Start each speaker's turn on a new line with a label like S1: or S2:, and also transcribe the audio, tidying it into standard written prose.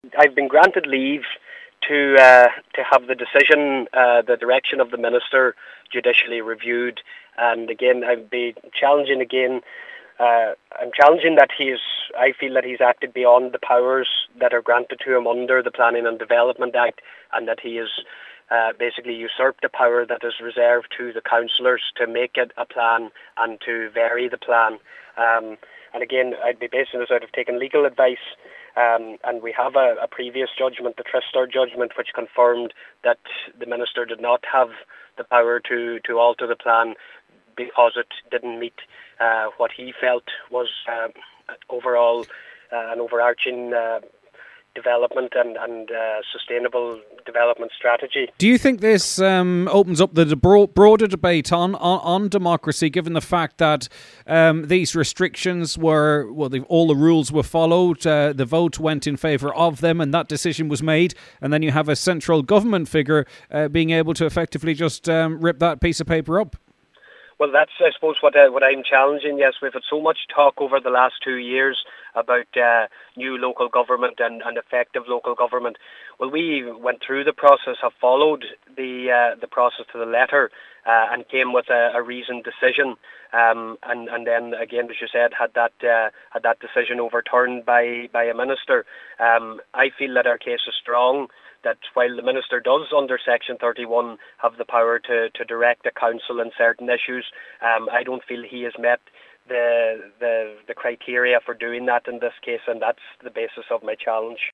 S1: I've been granted leave to have the decision, the direction of the minister, judicially reviewed, and again, I'd be challenging again. I'm challenging that I feel that he's acted beyond the powers that are granted to him under the Planning and Development Act, and that he has basically usurped the power that is reserved to the councillors to make it a plan and to vary the plan. And again, I'd be basing this out of taking legal advice. And we have a previous judgment, the Tristar judgment, which confirmed that the minister did not have the power to alter the plan because it didn't meet what he felt was overall an overarching development and sustainable development strategy.
S2: Do you think this opens up the broader debate on democracy, given the fact that these restrictions were, all the rules were followed, the vote went in favour of them, and that decision was made, and then you have a central government figure being able to effectively just rip that piece of paper up?
S1: Well, that's, I suppose, what I'm challenging. Yes, we've had so much talk over the last 2 years about new local government and effective local government. Well, we went through the process, have followed the process to the letter, and came with a reasoned decision. And then again, as you said, had that decision overturned by a minister. I feel that our case is strong, that while the minister does, under Section 31, have the power to direct a council in certain issues, I don't feel he has met the criteria for doing that in this case, and that's the basis of my challenge.